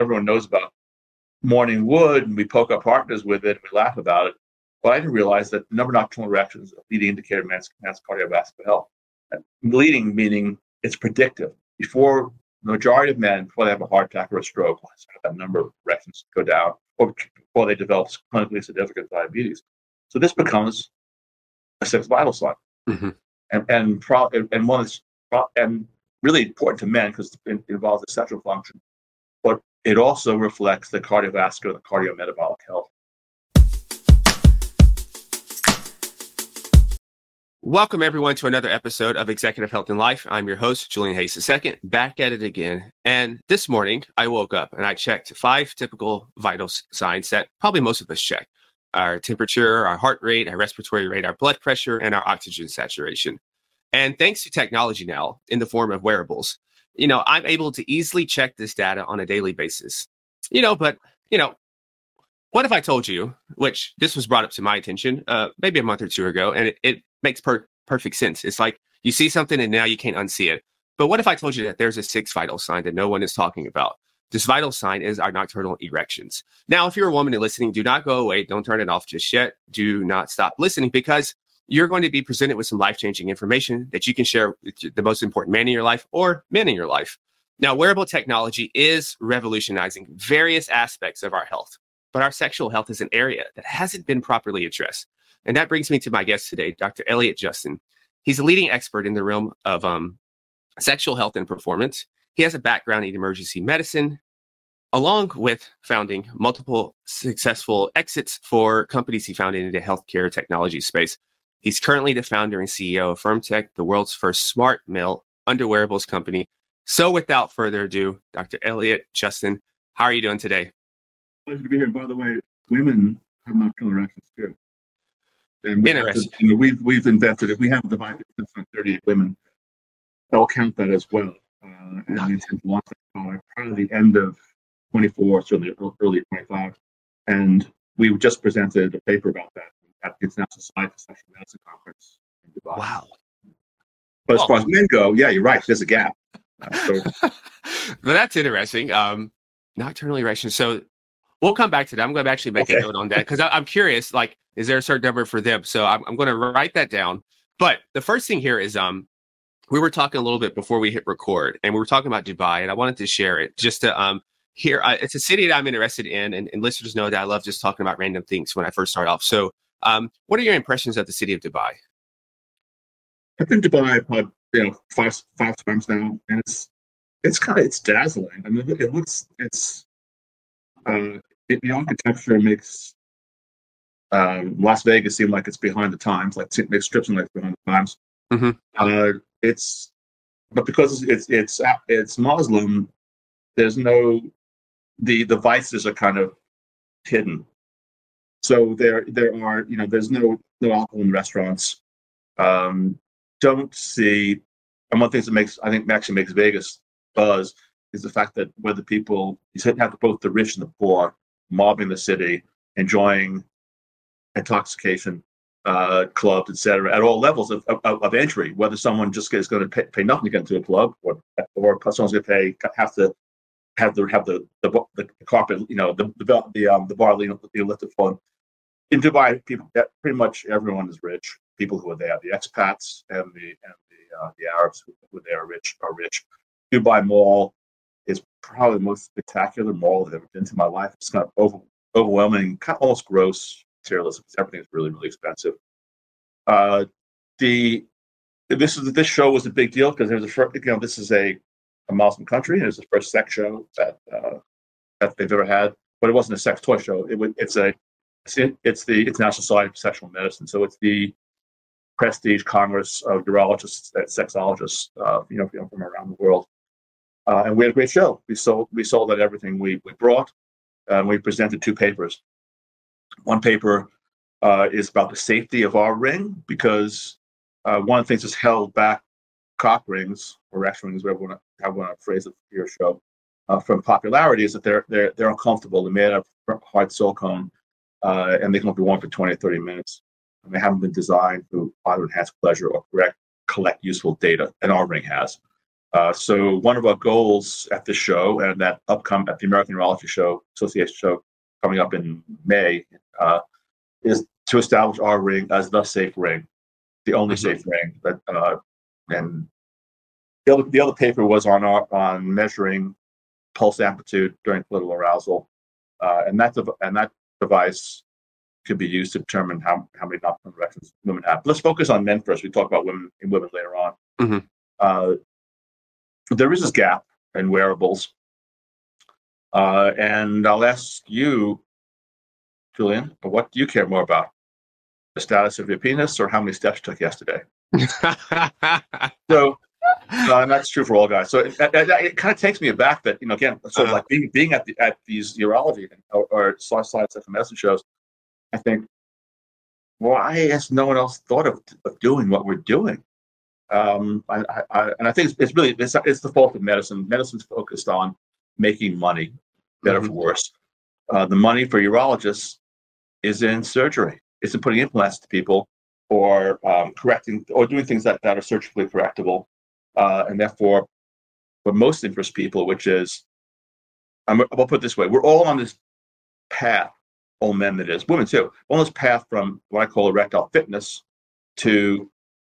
everyone knows about morning wood, and we poke our partners with it, and we laugh about it. But I didn't realize that the number of nocturnal erections is a leading indicator of man's cardiovascular health. And leading meaning it's predictive. Before the majority of men, before they have a heart attack or a stroke, that number of erections go down, or before they develop clinically significant diabetes. So this becomes a sixth vital sign, and one is and really important to men because it involves the sexual function, but it also reflects the cardiovascular, the cardiometabolic health. Welcome, everyone, to another episode of Executive Health and Life. I'm your host, Julian Hayes II, back at it again. And this morning, I woke up and I checked 5 typical vital signs that probably most of us check. Our temperature, our heart rate, our respiratory rate, our blood pressure, and our oxygen saturation. And thanks to technology now, in the form of wearables, I'm able to easily check this data on a daily basis. But what if I told you, which this was brought up to my attention maybe a month or two ago, and it makes perfect sense. It's like you see something and now you can't unsee it. But what if I told you that there's a 6th vital sign that no one is talking about? This vital sign is our nocturnal erections. Now, if you're a woman and listening, do not go away. Don't turn it off just yet. Do not stop listening, because you're going to be presented with some life-changing information that you can share with the most important man in your life or men in your life. Now, wearable technology is revolutionizing various aspects of our health, but our sexual health is an area that hasn't been properly addressed. And that brings me to my guest today, Dr. Elliot Justin. He's a leading expert in the realm of sexual health and performance. He has a background in emergency medicine, along with founding multiple successful exits for companies he founded in the healthcare technology space. He's currently the founder and CEO of FirmTech, the world's first smart male underwearables company. So without further ado, Dr. Elliot Justin, how are you doing today? Pleasure to be here. By the way, women have nocturnal erections too. And interesting. We've invented it. We have divided it on 38 women. I'll count that as well. And we intend to launch that product probably the end of 24, certainly early 25. And we just presented a paper about that at the International Society for Sexual Medicine Conference in Dubai. Wow. But as far as men go, yeah, you're right. There's a gap. But that's interesting. Nocturnal erections. So we'll come back to that. I'm going to actually make a note on that because I'm curious, like, is there a certain number for them? So I'm going to write that down. But the first thing here is we were talking a little bit before we hit record, and we were talking about Dubai, and I wanted to share it just to hear. It's a city that I'm interested in, and listeners know that I love just talking about random things when I first start off. So what are your impressions of the city of Dubai? I've been to Dubai probably five times now, and it's dazzling. I mean, the architecture makes Las Vegas seem like it's behind the times, like it makes strips like behind the times. Mm-hmm. But because it's Muslim, there's the vices are kind of hidden. So there are there's no alcohol in restaurants. Don't see, and one of the things that actually makes Vegas buzz is the fact that whether people you have both the rich and the poor mobbing the city, enjoying intoxication, clubs, etc., at all levels of entry. Whether someone just is going to pay nothing to get into a club, or someone's going to have the carpet, the bar the lifted phone. In Dubai, pretty much everyone is rich. People who are there, the expats and the Arabs who are there are rich. Dubai Mall is probably the most spectacular mall I've ever been to in my life. It's kind of overwhelming, kind of almost gross materialism. Everything is really, really expensive. This show was a big deal because there's this is a Muslim country, and it's the first sex show that they've ever had. But it wasn't a sex toy show. It's the International Society for Sexual Medicine. So it's the prestige congress of urologists and sexologists, from around the world. And we had a great show. We sold out everything we brought, and we presented 2 papers. One paper is about the safety of our ring, because one of the things that's held back cock rings or X rings, whatever you want to phrase it for your show, from popularity is that they're uncomfortable. They're made of hard silicone, and they can only be worn for 20 or 30 minutes. And they haven't been designed to either enhance pleasure or collect useful data, and our ring has. So one of our goals at the show and at the American Urology Association show coming up in May is to establish our ring as the safe ring, the only safe ring. And the other paper was on measuring pulse amplitude during clitoral arousal, and that device could be used to determine how many nocturnal erections women have. Let's focus on men first. We talk about women later on. Mm-hmm. There is this gap in wearables, and I'll ask you, Julian, what do you care more about? The status of your penis or how many steps you took yesterday? So, and that's true for all guys. So it kind of takes me aback that, again, sort of like being at these urology or scientific medicine shows, I think, why has no one else thought of doing what we're doing? And I think it's really the fault of medicine. Medicine's focused on making money, better for worse. The money for urologists is in surgery. It's in putting implants to people, or correcting, or doing things that are surgically correctable, and therefore, what most interests people, which is, I'll put it this way: we're all on this path. All men, that is, women too. On this path from what I call erectile fitness to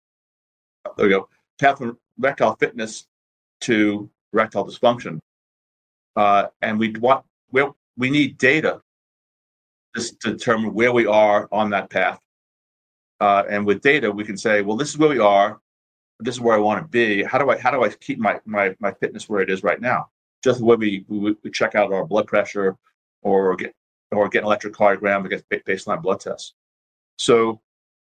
path from erectile fitness to erectile dysfunction, and we need data just to determine where we are on that path. And with data, we can say, well, this is where we are. This is where I want to be. How do I keep my fitness where it is right now? Just the way we check out our blood pressure, or get an electrocardiogram against baseline blood tests. So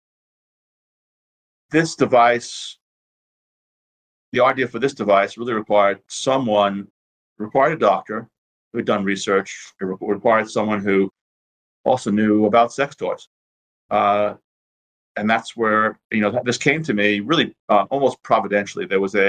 this device, the idea for this device really required a doctor who had done research. It required someone who also knew about sex toys. And that's where, this came to me really almost providentially. There was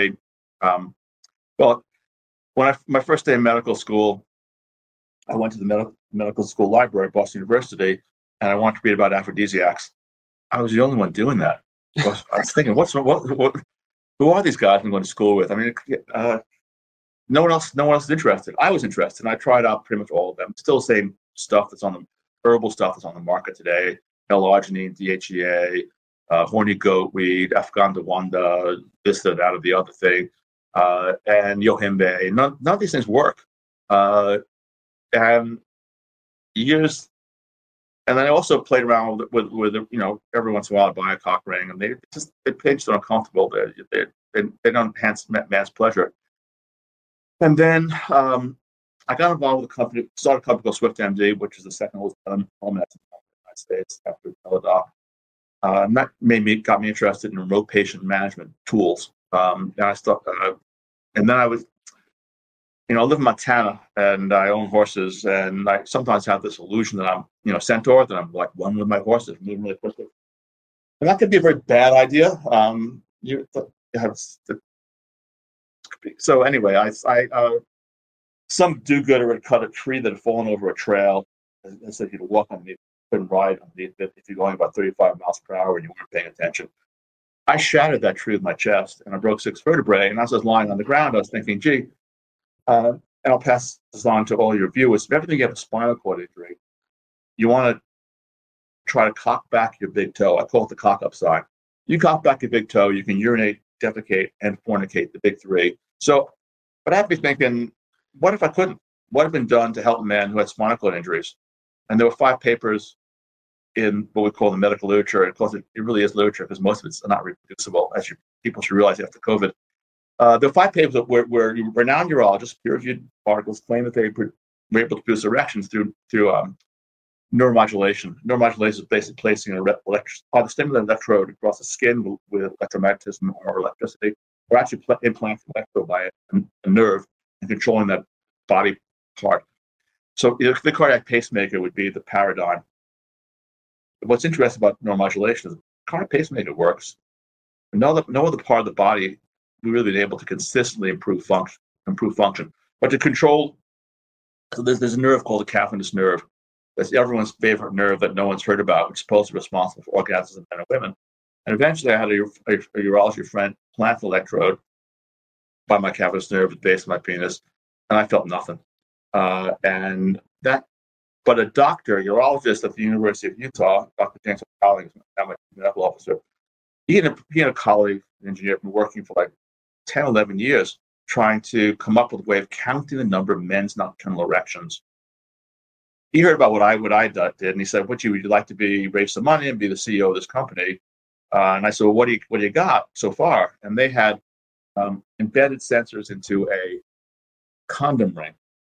my first day in medical school, I went to the medical school library at Boston University, and I wanted to read about aphrodisiacs. I was the only one doing that. I was thinking, who are these guys I'm going to school with? I mean, no one else is interested. I was interested, and I tried out pretty much all of them. Still the same stuff that's on the herbal stuff that's on the market today: L-arginine, DHEA, horny goatweed, Afghan Dawanda, this, that, or the other thing, and Yohimbe. None of these things work. And then I also played around with every once in a while I buy a cock ring, and they just uncomfortable. They don't enhance man's pleasure. And then I got involved with started a company called SwiftMD, which is the second oldest home in the United States after Teladoc. And that got me interested in remote patient management tools. And then I was, I live in Montana and I own horses, and I sometimes have this illusion that I'm, centaur, that I'm like one with my horses, moving really quickly. And that could be a very bad idea. So anyway, some do-gooder had cut a tree that had fallen over a trail and said you could walk underneath, couldn't ride underneath it if you're going about 35 miles per hour and you weren't paying attention. I shattered that tree with my chest, and I broke 6 vertebrae. And as I was lying on the ground, I was thinking, gee, and I'll pass this on to all your viewers. If ever you have a spinal cord injury, you want to try to cock back your big toe. I call it the cock up sign. You cock back your big toe, you can urinate, defecate, and fornicate, the big 3. So, but I have to be thinking, what if I couldn't? What had been done to help men who had spinal cord injuries? And there were 5 papers in what we call the medical literature. And of course, it really is literature because most of it's not reproducible, as people should realize after COVID. There are 5 papers where renowned urologists, peer-reviewed articles, claim that they were able to produce erections through neuromodulation. Neuromodulation is basically placing a stimulant electrode across the skin with electromagnetism or electricity, or actually implanting an electrode by a nerve and controlling that body part. So the cardiac pacemaker would be the paradigm. What's interesting about neuromodulation is the cardiac pacemaker works. No other part of the body we've really been able to consistently improve function. But to control, so there's a nerve called the cavernous nerve. That's everyone's favorite nerve that no one's heard about, which is supposed to be responsible for orgasms in men and women. And eventually I had a urology friend plant the electrode by my cavernous nerve at the base of my penis, and I felt nothing. But a doctor, urologist at the University of Utah, Dr. James Collins, now my medical officer, he and a colleague, an engineer, been working for like 10, 11 years trying to come up with a way of counting the number of men's nocturnal erections. He heard about what I did, and he said, would you like to raise some money and be the CEO of this company? And I said, well, what do you got so far? And they had embedded sensors into a condom ring,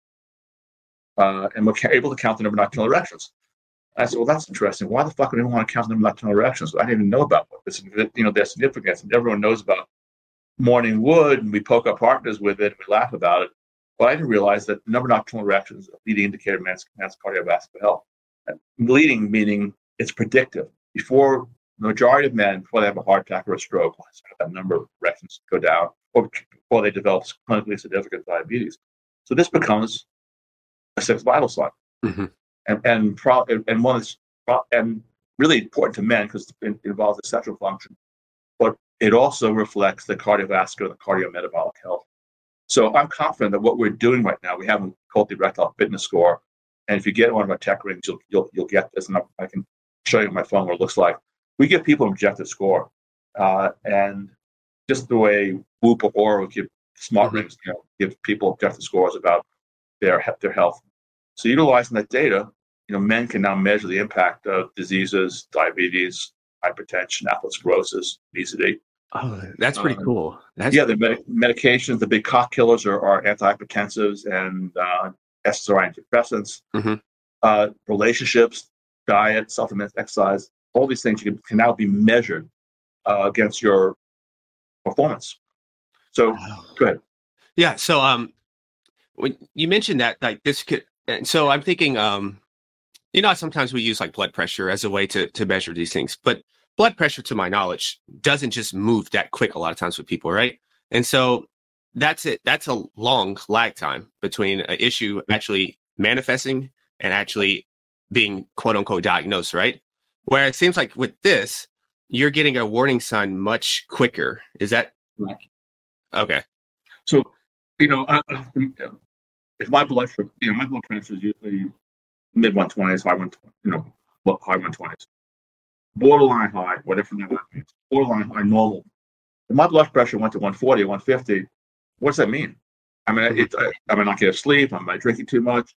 and were able to count the number of nocturnal erections. I said, well, that's interesting. Why the fuck would anyone want to count the number of nocturnal erections? I didn't even know about this, their significance. And everyone knows about morning wood, and we poke our partners with it, and we laugh about it. But I didn't realize that the number of nocturnal erections is a leading indicator of man's cardiovascular health. And leading meaning it's predictive. Before the majority of men, before they have a heart attack or a stroke, that number of erections go down, or before they develop clinically significant diabetes. So this becomes a sixth vital sign, and one that's really important to men because it involves the sexual function, but it also reflects the cardiovascular, the cardiometabolic health. So I'm confident that what we're doing right now, we have called the erectile fitness score, and if you get one of our tech rings, you'll get this, and I can show you on my phone what it looks like. We give people an objective score, and just the way Whoop or Oura give smart rings, give people objective scores about their health. So utilizing that data, men can now measure the impact of diseases, diabetes, hypertension, atherosclerosis, obesity. Oh, that's pretty cool. The medications, the big cock killers are antihypertensives and SSRI antidepressants. Relationships, diet, supplements, exercise, all these things can now be measured against your performance. So, go ahead. Yeah. So, when you mentioned that, like this could, and so I'm thinking, sometimes we use like blood pressure as a way to measure these things, but blood pressure, to my knowledge, doesn't just move that quick a lot of times with people, right? And so that's it. That's a long lag time between an issue actually manifesting and actually being quote unquote diagnosed, right? Where it seems like with this, you're getting a warning sign much quicker. Is that right? Okay. So, if my blood pressure, my blood pressure is usually mid 120s, high 120s, borderline high, whatever that means. Borderline high, normal. If my blood pressure went to 140 or 150, what does that mean? I mean, am I not getting sleep? Am I drinking too much?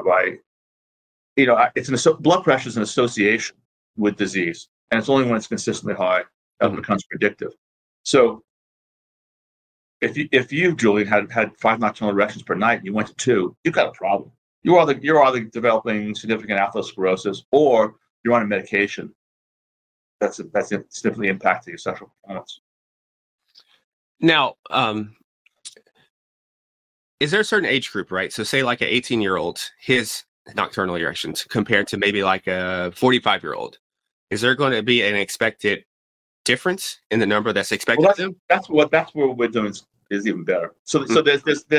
Blood pressure is an association with disease, and it's only when it's consistently high that it becomes predictive. So, if you, Julian, had 5 nocturnal erections per night and you went to 2, you've got a problem. You're either developing significant atherosclerosis or you're on a medication that's significantly impacting your sexual performance. Now, is there a certain age group, right? So say like an 18-year-old, his nocturnal erections compared to maybe like a 45-year-old. Is there going to be an expected difference in the number that's expected? Well, that's what we're doing is even better. So there's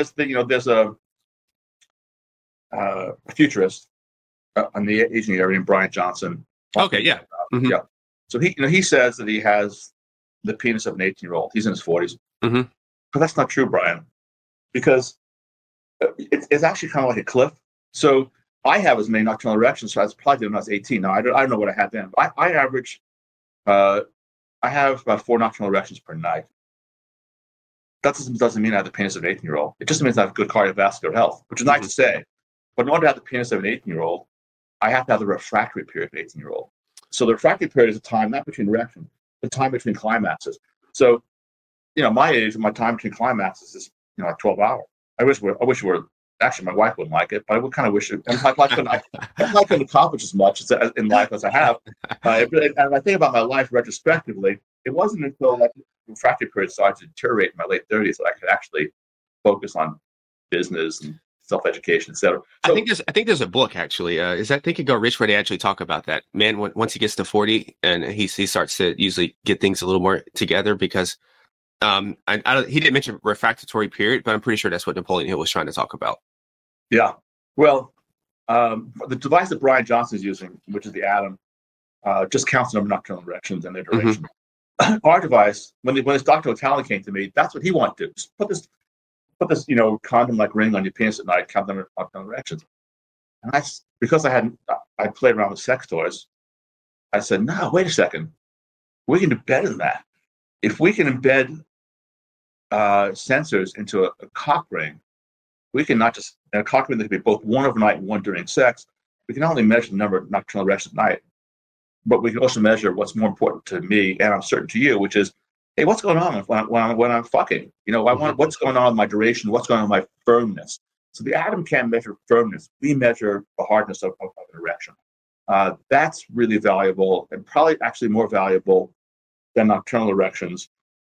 a futurist on the aging area named Brian Johnson. Okay, yeah. Yeah. So he says that he has the penis of an 18-year-old. He's in his 40s. But that's not true, Brian, because it's actually kind of like a cliff. So I have as many nocturnal erections, so I was probably doing when I was 18. Now I don't know what I had then. But I average. I have about 4 nocturnal erections per night. That doesn't mean I have the penis of an 18-year-old. It just means I have good cardiovascular health, which is nice to say. But in order to have the penis of an 18-year-old, I have to have the refractory period of an 18-year-old. So the refractory period is a time not between erection, the time between climaxes. So, my age, my time between climaxes is like 12 hours. I wish it were. Actually, my wife wouldn't like it, but I would kind of wish it. And my life couldn't accomplish as much in life as I have. And I think about my life retrospectively. It wasn't until the refractory period started to deteriorate in my late 30s that I could actually focus on business and self-education, etc. So, I think there's a book actually. Is that Think and Go Rich, where they actually talk about that. Man, once he gets to 40 and he starts to usually get things a little more together because he didn't mention refractory period, but I'm pretty sure that's what Napoleon Hill was trying to talk about. Yeah. Well, the device that Brian Johnson is using, which is the Atom, just counts the number of nocturnal erections and their duration. Our device, when this Dr. O'Talley came to me, that's what he wanted to do. Just put this put this, condom-like ring on your penis at night, count them nocturnal erections. And because I played around with sex toys, I said, no, wait a second. We can do better than that. If we can embed sensors into a cock ring, we can not just, a cock ring that can be both one overnight and one during sex. We can not only measure the number of nocturnal erections at night, but we can also measure what's more important to me, and I'm certain to you, which is, hey, what's going on when I'm fucking? What's going on with my duration? What's going on with my firmness? So the atom can't measure firmness. We measure the hardness of an erection. That's really valuable, and probably actually more valuable than nocturnal erections.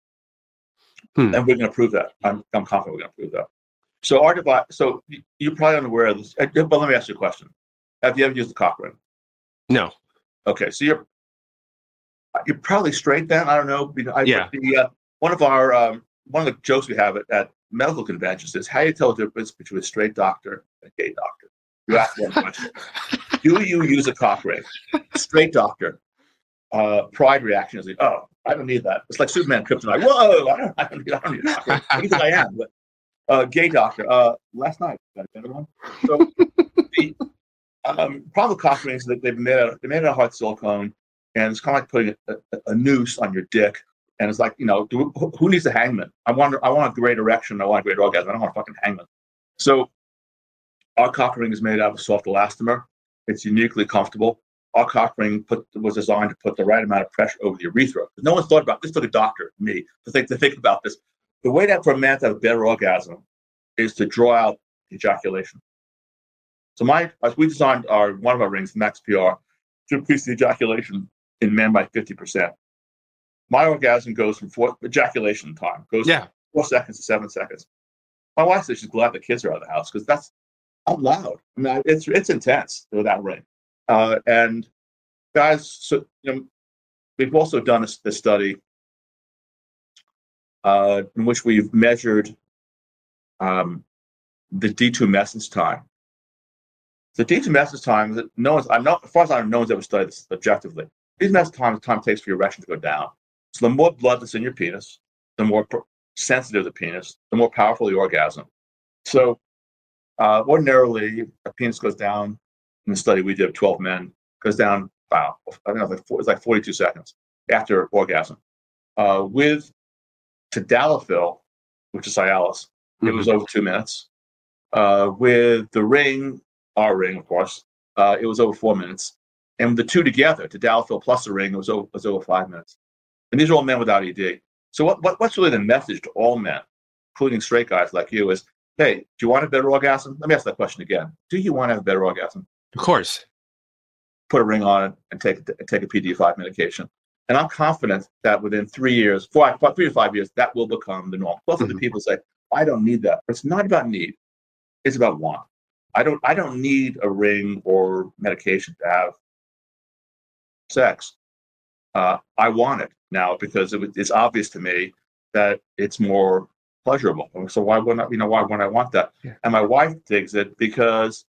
And we're going to prove that. I'm confident we're going to prove that. So our device. So you're probably unaware of this. But let me ask you a question: have you ever used a cock ring? No. Okay, so you're probably straight then. I don't know. Yeah. One of the jokes we have at medical conventions is, how do you tell the difference between a straight doctor and a gay doctor? You ask one question: do you use a cock ring? Straight doctor, pride reaction is like, oh, I don't need that. It's like Superman kryptonite. Whoa, I don't need a cock ring. I think I am, but gay doctor. Last night, got a better one. So the problem with cock rings is that they've made out of hard silicone, and it's kind of like putting a noose on your dick. And it's like, who needs a hangman? I want a great erection. I want a great orgasm. I don't want a fucking hangman. So our cock ring is made out of soft elastomer. It's uniquely comfortable. Our cock ring was designed to put the right amount of pressure over the urethra. No one's thought about this. Took a doctor, me, to think about this. The way that for a man to have a better orgasm is to draw out ejaculation. So we designed one of our rings, Max PR, to increase the ejaculation in men by 50%. My orgasm goes from ejaculation time goes from 4 seconds to 7 seconds. My wife says she's glad the kids are out of the house, because I'm loud. I mean, it's intense with that ring. And guys, so we've also done this study in which we've measured the detumescence time. The detumescence time, as far as I know, no one's ever studied this objectively. Detumescence time is the time it takes for your erection to go down. So the more blood that's in your penis, the more sensitive the penis, the more powerful the orgasm. So ordinarily, a penis goes down, in the study we did of 12 men, goes down, I don't know, it's like 42 seconds after orgasm. With tadalafil, which is Cialis, it was over 2 minutes. With the ring, our ring, of course, it was over 4 minutes. And the two together, tadalafil plus the ring, it was over 5 minutes. And these are all men without ED. So what's really the message to all men, including straight guys like you, is, hey, do you want a better orgasm? Let me ask that question again. Do you want to have a better orgasm? Of course. Put a ring on it and take a PD5 medication. And I'm confident that within 3 years, 3 to 5 years, that will become the norm. Most of the people say, I don't need that. But it's not about need. It's about want. I don't need a ring or medication to have sex. I want it now because it's obvious to me that it's more pleasurable. So why wouldn't I want that? Yeah. And my wife digs it because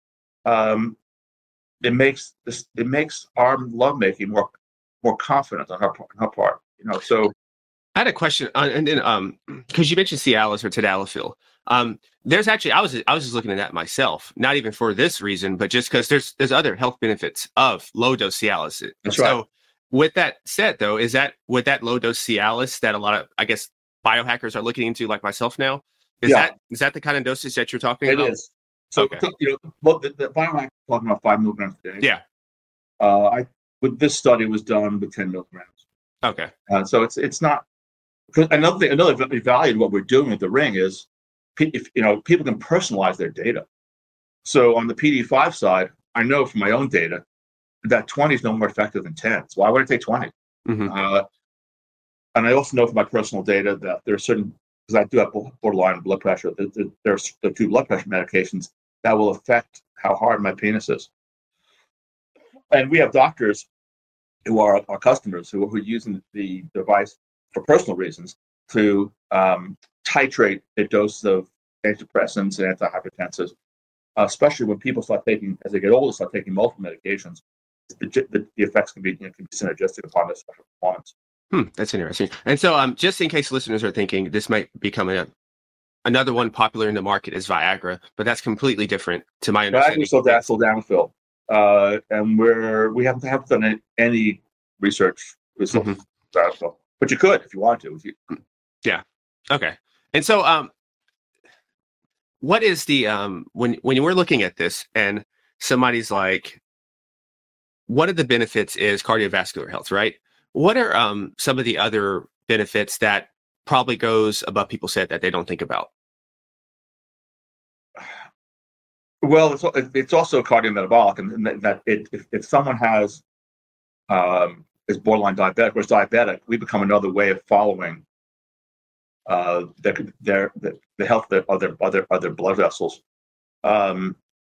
it makes our lovemaking more confident on her part. So I had a question, and then because you mentioned Cialis or tadalafil. There's actually I was just looking at that myself, not even for this reason, but just because there's other health benefits of low dose Cialis. That's right. So with that said, though, would that low dose Cialis that a lot of, I guess, biohackers are looking into, like myself now? Is that the kind of dosage that you're talking about? It is. So okay. The biohacker talking about 5 milligrams a day. Yeah. This study was done with 10 milligrams. Okay. So it's not. Another value to what we're doing with the ring is, if people can personalize their data. So on the PD5 side, I know from my own data that 20 is no more effective than 10. So why would I take 20? Mm-hmm. And I also know from my personal data that there are certain, because I do have borderline blood pressure, there's the 2 blood pressure medications that will affect how hard my penis is. And we have doctors who are our customers who are using the device for personal reasons to titrate a dose of antidepressants and antihypertensives, especially when people as they get older, start taking multiple medications. The effects can be synergistic upon this performance. That's interesting. And so, just in case listeners are thinking this might be coming up, another one popular in the market is Viagra, but that's completely different to my Viagra understanding. is sildenafil, and we haven't done any research with sildenafil, but you could if you want to. Yeah. Okay. And so, what is the when we're looking at this and somebody's like, one of the benefits is cardiovascular health, right? What are some of the other benefits that probably goes above people's head that they don't think about? Well, it's also cardiometabolic, and that if someone has is borderline diabetic or is diabetic, we become another way of following the health of their blood vessels. One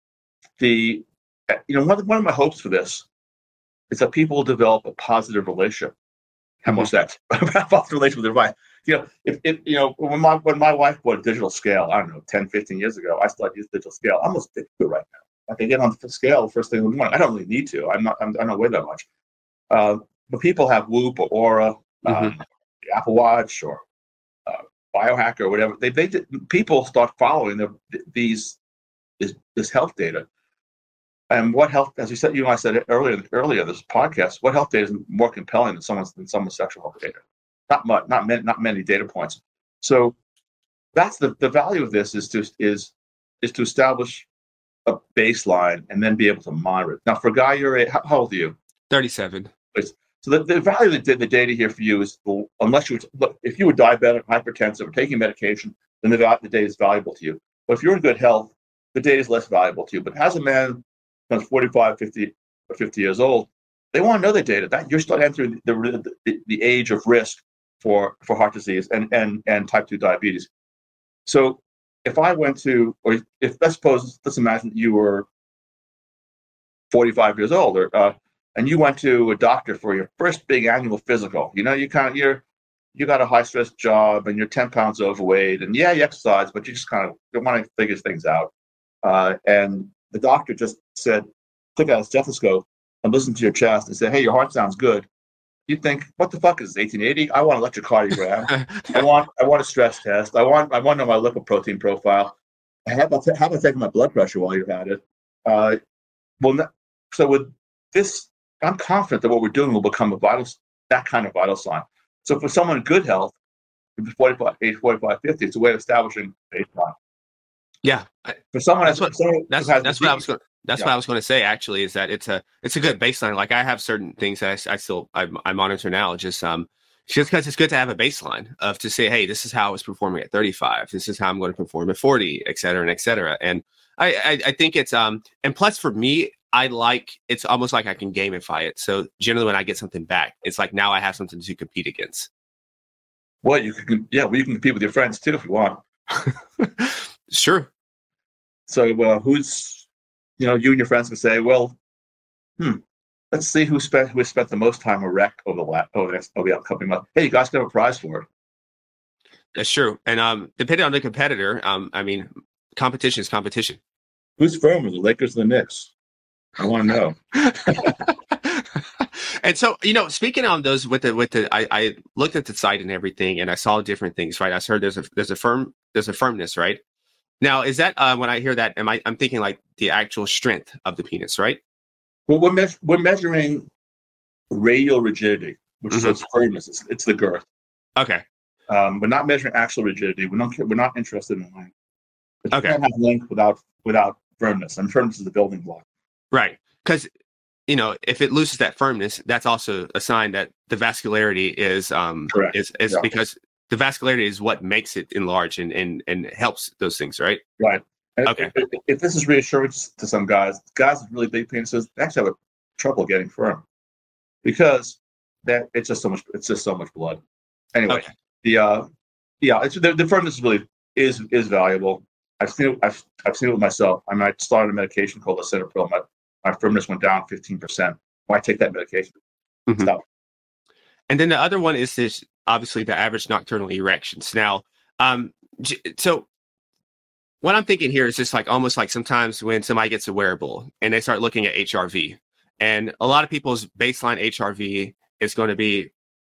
of my hopes for this is that people will develop a positive relationship, have more sex, positive relationship with their wife. When my wife bought a digital scale, I don't know, 10, 15 years ago, I started using digital scale. I'm almost addicted to it right now. I can get on the scale first thing in the morning. I don't really need to. I don't weigh that much. But people have Whoop or Aura, the Apple Watch or Biohacker or whatever. People start following this health data. And what health, as you and I said earlier this podcast, what health data is more compelling than someone's sexual health data? Not many data points. So that's the value of this is to establish a baseline and then be able to monitor it. Now, for a guy your age, how old are you? 37. So the value of the data here for you is, if you were diabetic, hypertensive, or taking medication, then the data is valuable to you. But if you're in good health, the data is less valuable to you. But as a man becomes 45, 50, or 50 years old, they want to know the data. That you're starting entering the age of risk for heart disease and type 2 diabetes. So if I went to, or if let's imagine that you were 45 years old, and you went to a doctor for your first big annual physical. You got a high stress job and you're 10 pounds overweight, and you exercise, but you just kind of don't want to figure things out. And the doctor just said, took out a stethoscope and listened to your chest and said, "Hey, your heart sounds good." You think, what the fuck is this, 1880? I want an electrocardiogram. I want a stress test. I want to know my lipoprotein profile. How about taking my blood pressure while you're at it? So with this, I'm confident that what we're doing will become that kind of vital sign. So for someone in good health, age 45, 50, it's a way of establishing baseline. Yeah. For someone that's what I was going to say, actually, is that it's a good baseline. Like, I have certain things that I monitor now, just because it's good to have a baseline to say, hey, this is how I was performing at 35. This is how I'm going to perform at 40, et cetera, and et cetera. And I think it's, and plus for me, it's almost like I can gamify it. So generally when I get something back, it's like now I have something to compete against. Well, you can compete with your friends too if you want. Sure. So who's, you and your friends can say, well, let's see who spent the most time erect over the upcoming month. Hey, you guys can have a prize for it. That's true. And depending on the competitor, I mean, competition is competition. Who's firmer, the Lakers or the Knicks? I want to know. And so, speaking on those I looked at the site and everything, and I saw different things, right? I heard there's a firmness, right? Now, is that when I hear that, I'm thinking like the actual strength of the penis, right? Well, we're measuring radial rigidity, which is firmness. It's the girth. Okay. We're not measuring actual rigidity. We're not interested in length. But you can't have length without firmness, and firmness is the building block. Right. Because, if it loses that firmness, that's also a sign that the vascularity is correct. Is because the vascularity is what makes it enlarge and helps those things, right? Right. And okay. If this is reassuring to some guys with really big penises, they actually have trouble getting firm because it's just so much blood. Anyway, okay. The firmness really is valuable. I've seen it with myself. I started a medication called Lisinopril. My firmness went down 15%. Why take that medication? Stop. And then the other one is this, obviously, the average nocturnal erections. Now, so what I'm thinking here is just like almost like sometimes when somebody gets a wearable and they start looking at HRV, and a lot of people's baseline HRV is going to be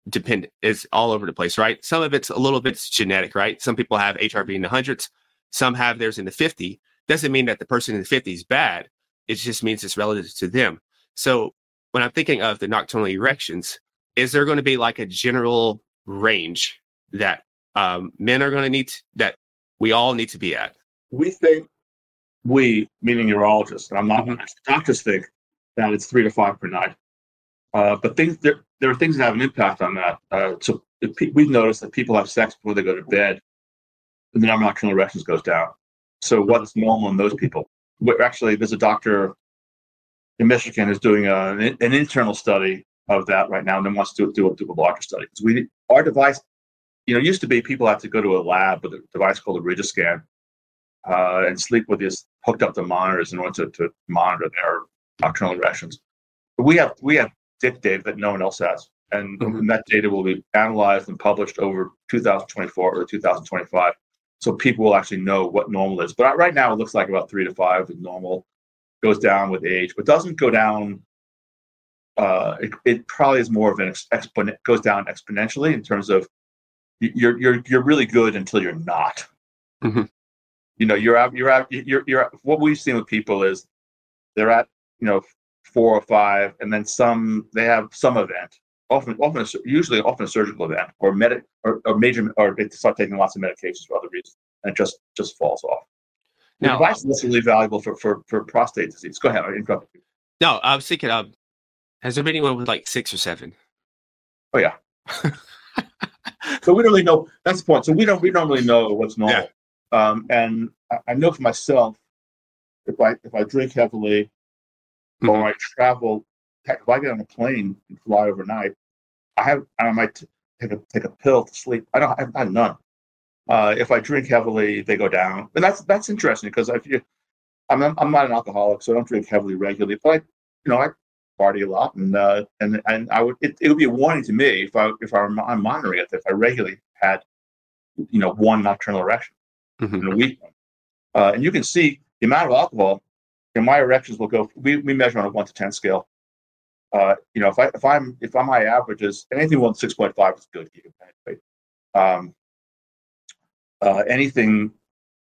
dependent. It's all over the place, right? Some of it's a little bit genetic, right? Some people have HRV in the hundreds. Some have theirs in the 50. Doesn't mean that the person in the 50 is bad. It just means it's relative to them. So when I'm thinking of the nocturnal erections, is there going to be like a general range that men are going to need that we all need to be at? We think, meaning urologists, and I'm not, doctors think that it's 3 to 5 per night. But there are things that have an impact on that. So we've noticed that people have sex before they go to bed, and the number of nocturnal erections goes down. So what's normal in those people? Actually, there's a doctor in Michigan who's doing an internal study of that right now, and then wants to do a larger study. Because our device, used to be people had to go to a lab with a device called a Rigiscan and sleep with this hooked up to monitors in order to monitor their nocturnal erections. But we have data that no one else has, and that data will be analyzed and published over 2024 or 2025, so people will actually know what normal is. But right now, it looks like about 3 to 5 is normal. Goes down with age, but doesn't go down. It probably is more of an exponent. Goes down exponentially in terms of you're really good until you're not. Mm-hmm. You're at. What we've seen with people is they're at 4 or 5, and then they have some event, usually a surgical event or major, or they start taking lots of medications for other reasons, and it just falls off. The device is really valuable for prostate disease. Go ahead, I interrupted you. No, I was thinking, has there been anyone with like 6 or 7? Oh yeah. So we don't really know. That's the point. So we don't really know what's normal. Yeah. And I know for myself, if I drink heavily, or I travel, if I get on a plane and fly overnight, I might take a pill to sleep. I've had none. If I drink heavily, they go down, and that's interesting because I'm not an alcoholic, so I don't drink heavily regularly. But I party a lot, and it would be a warning to me I'm monitoring it if I regularly had one nocturnal erection in a week, and you can see the amount of alcohol. My erections will go. We measure on a 1 to 10 scale. If my average is anything more than 6.5 is good. You can penetrate. Anything,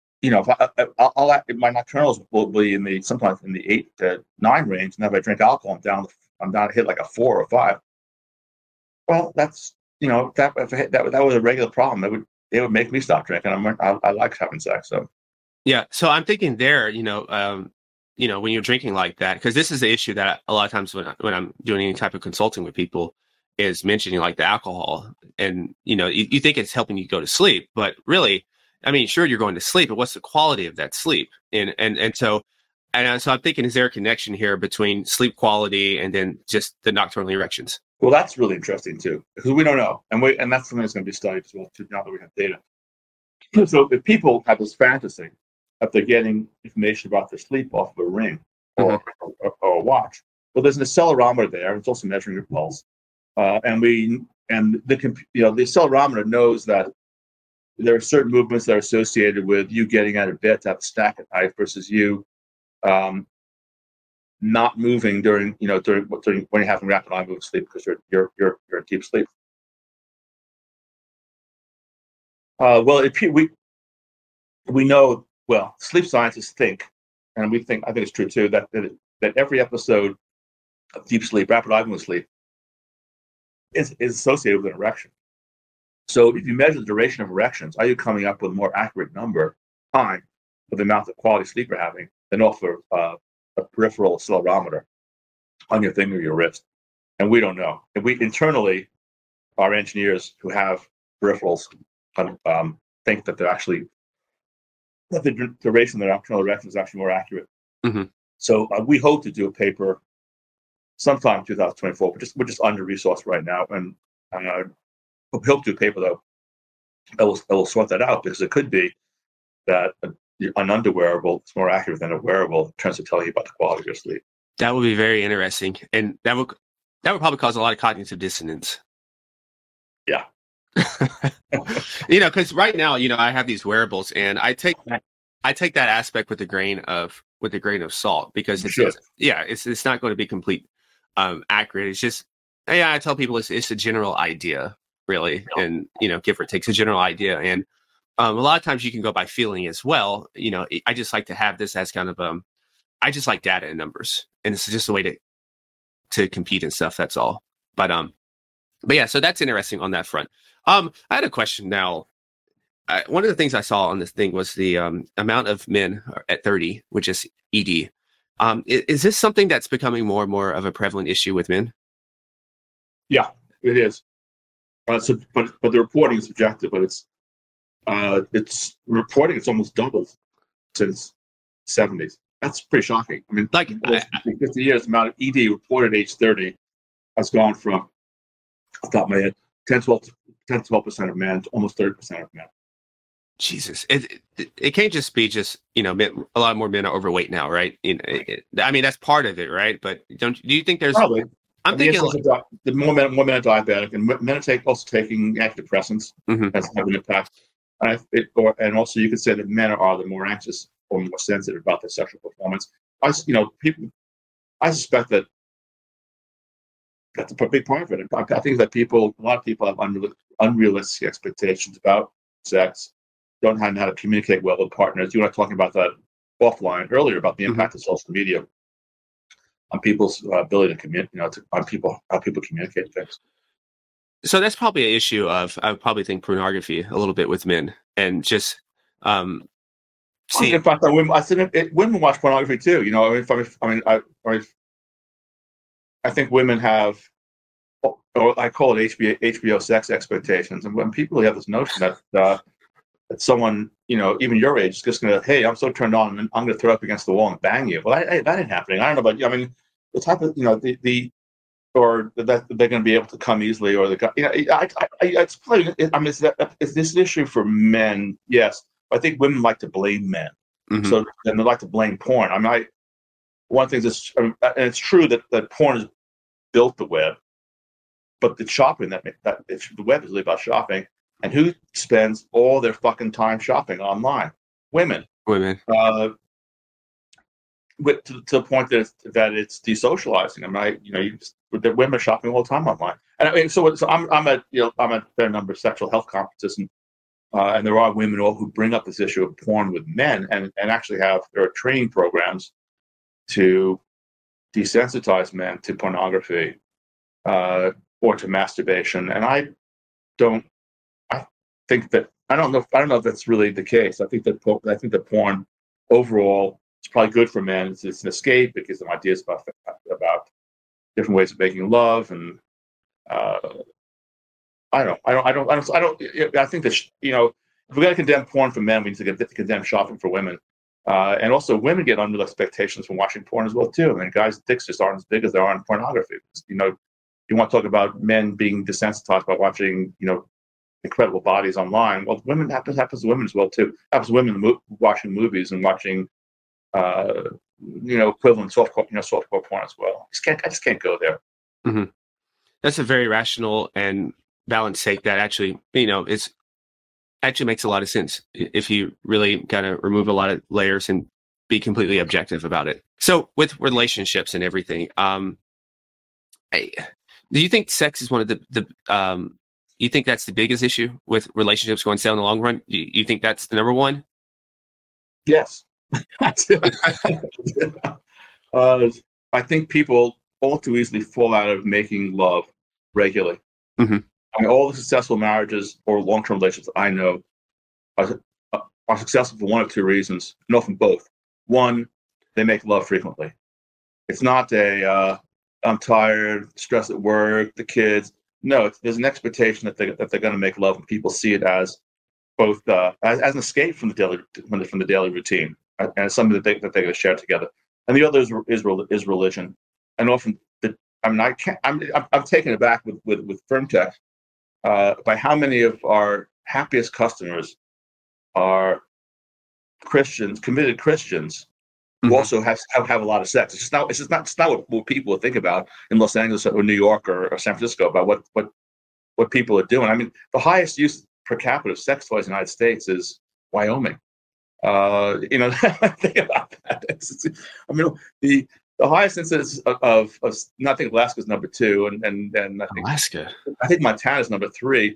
my nocturnals will be sometimes in the 8 to 9 range, and if I drink alcohol, I'm down to hit like a 4 or 5. Well, that's that was a regular problem. It would make me stop drinking. I like having sex. So yeah. So I'm thinking there, when you're drinking like that, because this is the issue that a lot of times when I'm doing any type of consulting with people is mentioning like the alcohol, and you think it's helping you go to sleep, but really, I mean, sure, you're going to sleep, but what's the quality of that sleep? And so I'm thinking, is there a connection here between sleep quality and then just the nocturnal erections? Well, that's really interesting too, because we don't know, and that's something that's going to be studied as well too, now that we have data. So if people have this fantasy that they're getting information about their sleep off of a ring or a watch, well, there's an accelerometer there. It's also measuring your pulse, and the accelerometer knows that there are certain movements that are associated with you getting out of bed to have a snack at night versus you not moving during when you're having rapid eye movement sleep because you're in deep sleep. We know. Well, sleep scientists think, and I think it's true too, that every episode of deep sleep, rapid eye movement sleep, is associated with an erection. So if you measure the duration of erections, are you coming up with a more accurate time of the amount of quality sleep you're having than off a peripheral accelerometer on your finger or your wrist? And we don't know. And internally, our engineers who have peripherals think that the duration of the nocturnal erection is actually more accurate. Mm-hmm. So we hope to do a paper sometime in 2024. We're just under resourced right now, and we hope to do a paper though that will sort that out, because it could be that an underwearable is more accurate than a wearable in terms of telling you about the quality of your sleep. That would be very interesting, and that would probably cause a lot of cognitive dissonance. Yeah. Because right now, I have these wearables, and I take that aspect with a grain of salt, because it's not going to be complete accurate. It's just Yeah, I tell people it's a general idea, really, and give or take, it's a general idea, and a lot of times you can go by feeling as well. I just like to have this as kind of I just like data and numbers, and it's just a way to compete and stuff. That's all. But yeah, so that's interesting on that front. I had a question now. One of the things I saw on this thing was the amount of men at 30, which is ED. Is this something that's becoming more and more of a prevalent issue with men? Yeah, it is. But the reporting is subjective, but it's reporting. It's almost doubled since the 70s. That's pretty shocking. I mean, like 50 years, the amount of ED reported age 30 has gone from, off the top of my head, 10-12% of men to almost 30% of men. Jesus, it can't just be men, a lot more men are overweight now, right? I mean, that's part of it, right? But do you think there's probably? I'm thinking the more men are diabetic, and men are also taking antidepressants. That's having an impact. And also, you could say that men are the more anxious or more sensitive about their sexual performance. I suspect that that's a big part of it. I think that a lot of people have unrealistic expectations about sex, don't know how to communicate well with partners. You were talking about that offline earlier about the impact of social media on people's ability to communicate, how people communicate things. So that's probably an issue of, I would probably think, pornography a little bit with men, and just see. In fact, women watch pornography too. I think women have, or I call it HBO sex expectations, and when people have this notion that someone, even your age, is just going to, hey, I'm so turned on, and I'm going to throw up against the wall and bang you. Well, that ain't happening. I don't know about you. I mean, the type of, or that they're going to be able to come easily, or it's playing. I mean, is this an issue for men? Yes, I think women like to blame men, so then they like to blame porn. I mean, one thing that's, and it's true that porn has built the web, but the shopping the web is really about shopping. And who spends all their fucking time shopping online? Women. To the point that it's desocializing. I mean, the women are shopping all the time online. And I mean, so I'm at a fair number of sexual health conferences, and there are women who bring up this issue of porn with men, and actually there are training programs to desensitize men to pornography or to masturbation. And I don't know if that's really the case. I think that porn overall is probably good for men. It's an escape. It gives them ideas about different ways of making love, and I think that if we're going to condemn porn for men, we need to condemn shopping for women. And also, women get unreal expectations from watching porn as well too. I mean, guys' dicks just aren't as big as they are in pornography. You want to talk about men being desensitized by watching incredible bodies online. Well, women happens to women as well too. It happens to women watching movies and watching, equivalent softcore porn as well. I just can't go there. Mm-hmm. That's a very rational and balanced take that actually makes a lot of sense if you really kind of remove a lot of layers and be completely objective about it. So with relationships and everything, do you think sex is one of the you think that's the biggest issue with relationships going down in the long run? You think that's the number one? Yes. I think people all too easily fall out of making love regularly. I mean, all the successful marriages or long-term relationships I know are successful for one of two reasons, and often both. One, they make love frequently. It's not I'm tired, stressed at work, the kids. No, there's an expectation that they're going to make love, and people see it as both as an escape from the daily routine, and something that they're going to share together. And the other is religion, and often I'm taken aback with FirmTech by how many of our happiest customers are Christians, committed Christians, who also have a lot of sex. It's not what people think about in Los Angeles or New York or San Francisco about what people are doing. I mean, the highest use per capita of sex toys in the United States is Wyoming. Think about that. the highest incidence of I think Alaska's number 2, and Alaska. I think Montana's number 3.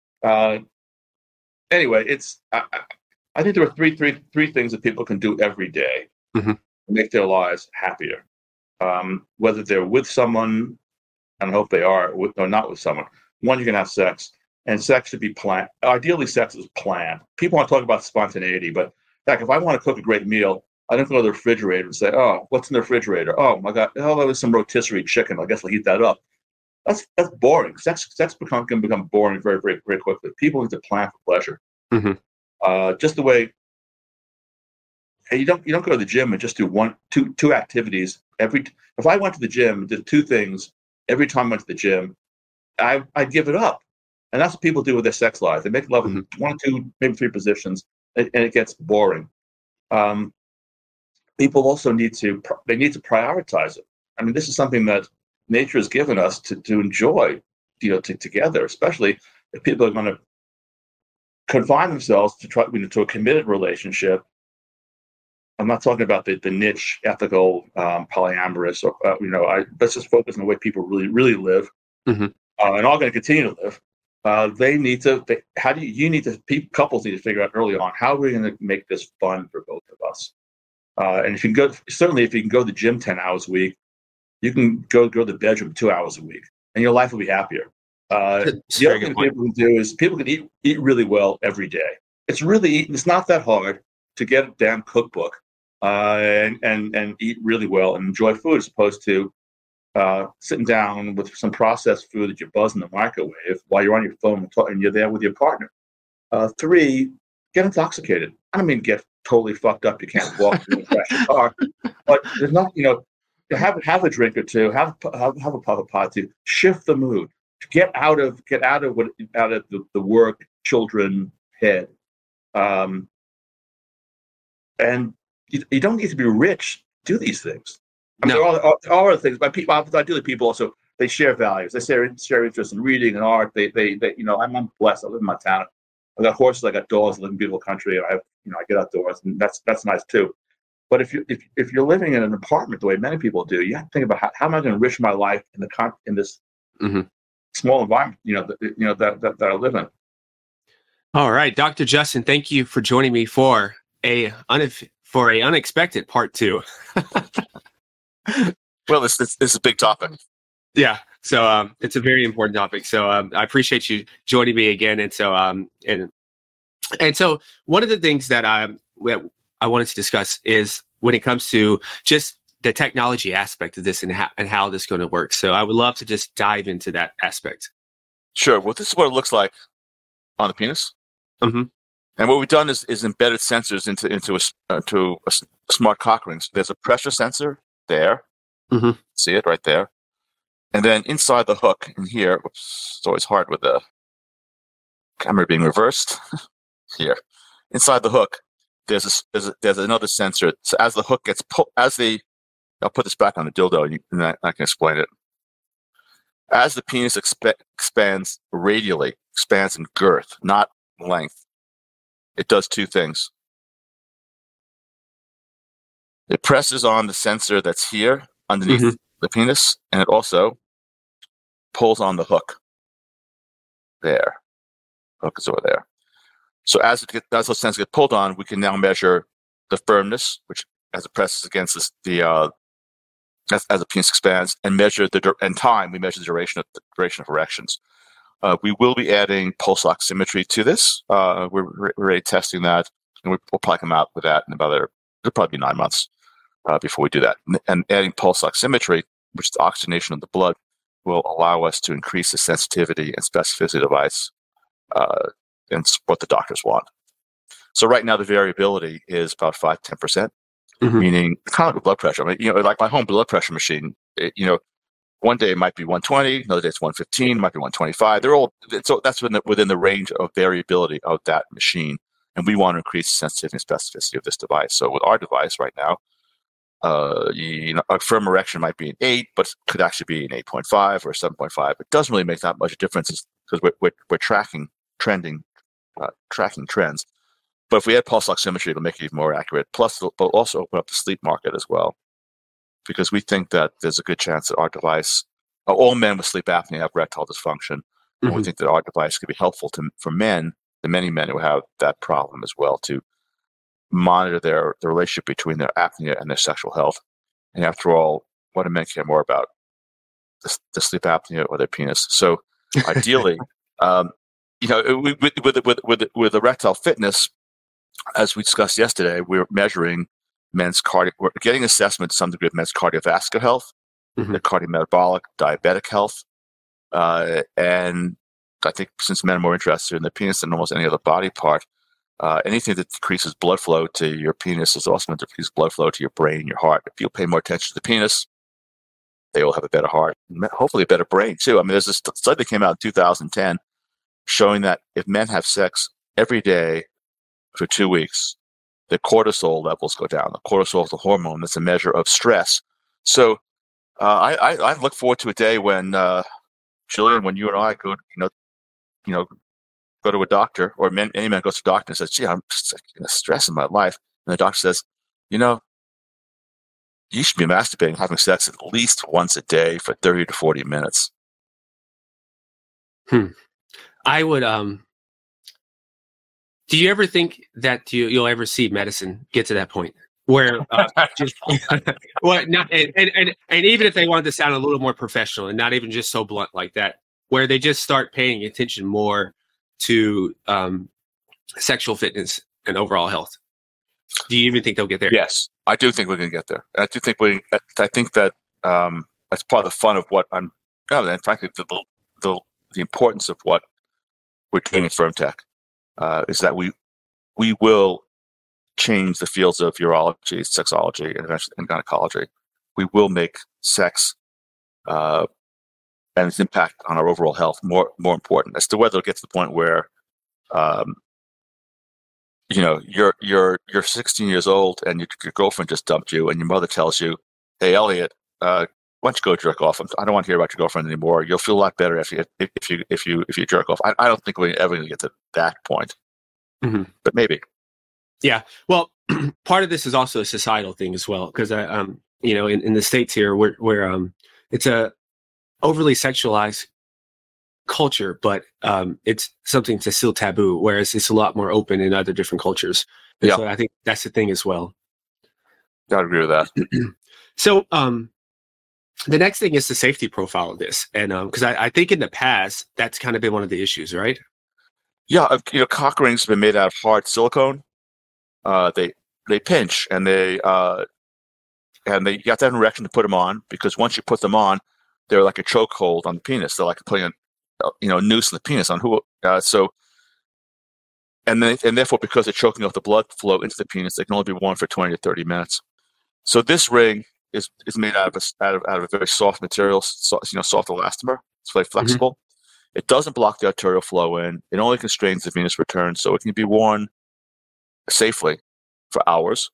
Anyway, I think there are three things that people can do every day to make their lives happier. Whether they're with someone, and I hope they are, or not with someone. One, you can have sex, and sex should be planned. Ideally, sex is planned. People want to talk about spontaneity, but heck, if I want to cook a great meal, I don't go to the refrigerator and say, "Oh, what's in the refrigerator? Oh my God, oh, there was some rotisserie chicken. I guess I'll heat that up." That's boring. Sex can become boring very, very, very quickly. People need to plan for pleasure. Just the way you don't go to the gym and just do two activities if I went to the gym and did 2 things every time I went to the gym, I'd give it up. And that's what people do with their sex lives. They make love in 1, 2, maybe 3 positions, and it gets boring. People also need to prioritize it. I mean, this is something that nature has given us to enjoy, together, especially if people are going to confine themselves to a committed relationship. I'm not talking about the niche, ethical, polyamorous, or let's just focus on the way people really, really live, and are going to continue to live. Couples need to figure out early on, how are we going to make this fun for both of us? And if you can go to the gym 10 hours a week, you can go to the bedroom 2 hours a week, and your life will be happier. The other thing people can do is people can eat really well every day. It's not that hard to get a damn cookbook and eat really well and enjoy food, as opposed to sitting down with some processed food that you buzz in the microwave while you're on your phone and you're there with your partner. 3, get intoxicated. I don't mean get totally fucked up. You can't walk through and crash your car, but there's not, have a drink or 2, have a puff of pot to shift the mood, to get out of the work, children head, and you don't need to be rich to do these things. I mean, there are other things, but ideally people also, they share values. They share interest in reading and art. They I'm blessed. I live in Montana. I got horses. I got dogs. I live in beautiful country. And I get outdoors, and that's nice too. But if you're living in an apartment the way many people do, you have to think about how am I going to enrich my life in this small environment, that I live in. All right, Dr. Justin, thank you for joining me for a unexpected part 2. Well, this is a big topic. Yeah, so it's a very important topic. So I appreciate you joining me again. And so and so one of the things that I wanted to discuss is when it comes to just the technology aspect of this and how this is going to work. So I would love to just dive into that aspect. Sure. Well, this is what it looks like on the penis. And what we've done is embedded sensors into a smart cock ring. So there's a pressure sensor there. See it right there. And then inside the hook in here, it's always hard with the camera being reversed. Here, inside the hook, there's another sensor. So as the hook gets pulled, I'll put this back on the dildo, and I can explain it. As the penis expands radially, expands in girth, not length, it does 2 things. It presses on the sensor that's here underneath the penis, and it also pulls on the hook. There, hook is over there. So as those sensors get pulled on, we can now measure the firmness, which as it presses against as the penis expands, and measure time. We measure the duration of erections. We will be adding pulse oximetry to this. We're already testing that, and we'll probably come out with that in it'll probably be 9 months before we do that. And adding pulse oximetry, which is the oxygenation of the blood, will allow us to increase the sensitivity and specificity of the device and what the doctors want. So right now the variability is about 5-10%, meaning kind of like blood pressure. I mean, like my home blood pressure machine, one day it might be 120, another day it's 115, might be 125. So that's within the range of variability of that machine. And we want to increase the sensitivity and specificity of this device. So with our device right now, a firm erection might be an 8, but could actually be an 8.5 or 7.5. It doesn't really make that much of a difference because we're tracking trends. But if we add pulse oximetry, it'll make it even more accurate. Plus, it'll also open up the sleep market as well. because we think that there's a good chance that our device, all men with sleep apnea have erectile dysfunction, and we think that our device could be helpful for men, the many men who have that problem as well, to monitor the relationship between their apnea and their sexual health. And after all, what do men care more about, the sleep apnea or their penis? So ideally, with erectile fitness, as we discussed yesterday, we're measuring we're getting assessment to some degree of men's cardiovascular health, their cardiometabolic, diabetic health, and I think since men are more interested in the penis than almost any other body part, anything that decreases blood flow to your penis is also going to decrease blood flow to your brain and your heart. If you pay more attention to the penis, they will have a better heart, and hopefully a better brain too. I mean, there's a study that came out in 2010 showing that if men have sex every day for 2 weeks, the cortisol levels go down. The cortisol is a hormone that's a measure of stress. So I look forward to a day when Julian, when you and I go, go to a doctor, or any man goes to a doctor and says, "Gee, I'm stressing my life," and the doctor says, you should be masturbating, having sex at least once a day for 30 to 40 minutes. I would. Do you ever think that you'll ever see medicine get to that point where and even if they wanted to sound a little more professional and not even just so blunt like that, where they just start paying attention more to sexual fitness and overall health? Do you even think they'll get there? Yes, I do think we're going to get there. I do think I think that that's part of the fun of what I'm. And frankly, the importance of what we're doing in FirmTech is that we will change the fields of urology, sexology, and eventually in gynecology. We will make sex and its impact on our overall health more important. As to whether it'll get to the point where you're 16 years old and your girlfriend just dumped you, and your mother tells you, "Hey, Elliot, why don't you go jerk off? I don't want to hear about your girlfriend anymore. You'll feel a lot better if you jerk off." I don't think we're ever going to get to that point, but maybe. Yeah. Well, part of this is also a societal thing as well, because in the States here, where it's a overly sexualized culture, but it's something that's still taboo, whereas it's a lot more open in other different cultures. And so I think that's the thing as well. I agree with that. So the next thing is the safety profile of this, and because I think in the past that's kind of been one of the issues, right? Yeah, cock rings have been made out of hard silicone. They pinch, and you have to have an erection to put them on, because once you put them on, they're like a chokehold on the penis. They're like putting a noose in the penis on and therefore, because they're choking off the blood flow into the penis, they can only be worn for 20 to 30 minutes. So this ring is made out of a very soft material, soft elastomer. It's very flexible. It doesn't block the arterial flow in. It only constrains the venous return, so it can be worn safely for hours.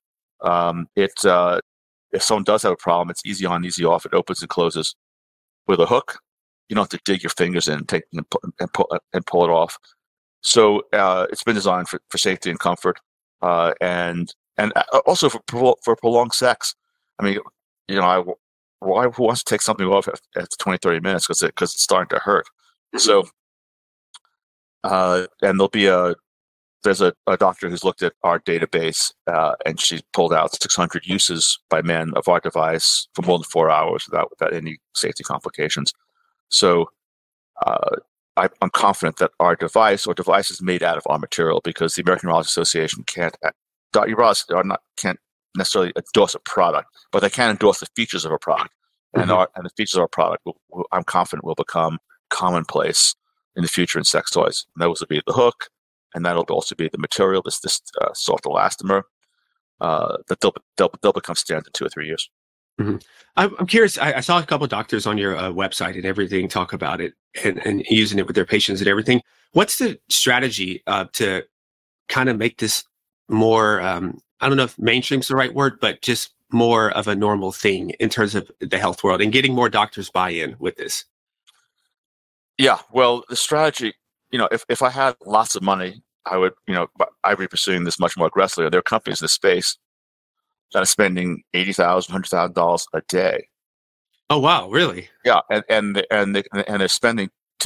If someone does have a problem, it's easy on, easy off. It opens and closes with a hook. You don't have to dig your fingers in and pull it off. So it's been designed for safety and comfort, and also for prolonged sex. I mean, who wants to take something off at 20, 30 minutes because it's starting to hurt? So, and there's a doctor who's looked at our database, and she pulled out 600 uses by men of our device for more than 4 hours without any safety complications. So I'm confident that our device or devices made out of our material, because the American Urology Association can't necessarily endorse a product, but they can endorse the features of a product, and the features of our product, I'm confident, will become commonplace in the future in sex toys. And those will be the hook, and that'll also be the material, this soft elastomer, that they'll become standard in 2 or 3 years. I'm curious. I saw a couple of doctors on your website and everything talk about it and using it with their patients and everything. What's the strategy to kind of make this more, I don't know if mainstream's the right word, but just more of a normal thing in terms of the health world and getting more doctors buy-in with this? Yeah, well, the strategy, if I had lots of money, I would, I'd be pursuing this much more aggressively. There are companies in this space that are spending $80,000, $100,000 a day. Oh wow, really? Yeah, and they're spending